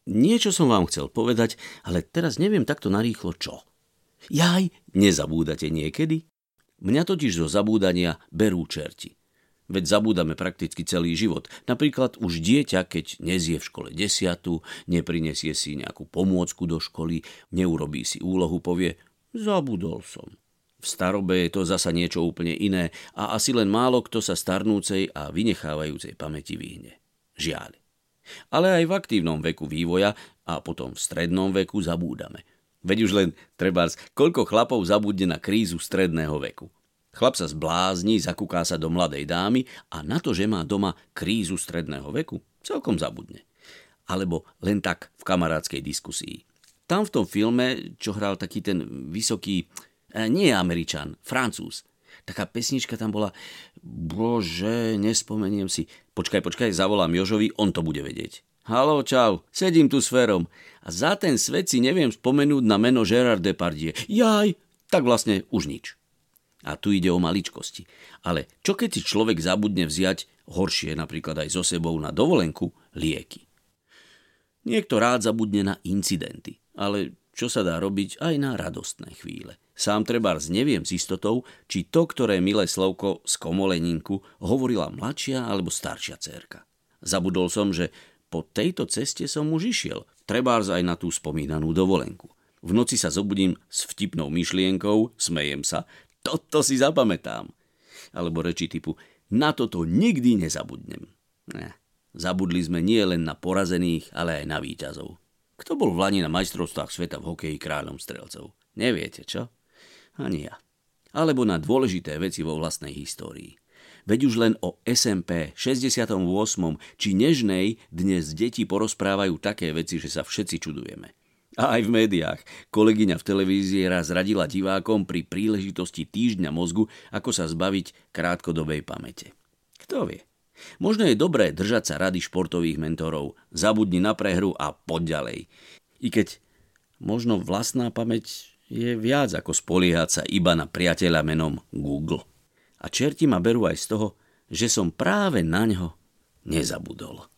Niečo som vám chcel povedať, ale teraz neviem takto narýchlo čo. Jaj, nezabúdate niekedy? Mňa totiž zo zabúdania berú čerti. Veď zabúdame prakticky celý život. Napríklad už dieťa, keď nezie v škole 10, neprinesie si nejakú pomôcku do školy, neurobí si úlohu, povie, zabudol som. V starobe je to zasa niečo úplne iné a asi len málo kto sa starnúcej a vynechávajúcej pamäti vyhne. Žiaľ. Ale aj v aktívnom veku vývoja a potom v strednom veku zabúdame. Veď už len trebárs, koľko chlapov zabudne na krízu stredného veku. Chlap sa zblázni, zakúká sa do mladej dámy a na to, že má doma krízu stredného veku, celkom zabudne. Alebo len tak v kamarádskej diskusii. Tam v tom filme, čo hral taký ten vysoký, nie Američan, Francúz, taká pesnička tam bola, bože, nespomeniem si. Počkaj, zavolám Jožovi, on to bude vedieť. Haló, čau, sedím tu s Ferom a za ten svet si neviem spomenúť na meno Gérard Depardieu. Jaj, tak vlastne už nič. A tu ide o maličkosti. Ale čo keď si človek zabudne vziať horšie napríklad aj so sebou na dovolenku lieky? Niekto rád zabudne na incidenty, ale čo sa dá robiť aj na radostné chvíle. Sám trebárs neviem s istotou, či to, ktoré milé slovko z Komoleninku hovorila mladšia alebo staršia dcérka. Zabudol som, že po tejto ceste som už išiel, trebárs aj na tú spomínanú dovolenku. V noci sa zobudím s vtipnou myšlienkou, smejem sa, toto si zapamätám. Alebo reči typu, na toto nikdy nezabudnem. Zabudli sme nie len na porazených, ale aj na víťazov. Kto bol v lani na majstrovstvách sveta v hokeji kráľom strelcov? Neviete, čo? Ani ja. Alebo na dôležité veci vo vlastnej histórii. Veď už len o SMP 68. či Nežnej dnes deti porozprávajú také veci, že sa všetci čudujeme. A aj v médiách. Kolegyňa v televízii raz radila divákom pri príležitosti týždňa mozgu, ako sa zbaviť krátkodobej pamäte. Kto vie? Možno je dobré držať sa rady športových mentorov. Zabudni na prehru a poď ďalej. I keď možno vlastná pamäť je viac ako spoliehať sa iba na priateľa menom Google. A čerti ma berú aj z toho, že som práve na ňo nezabudol.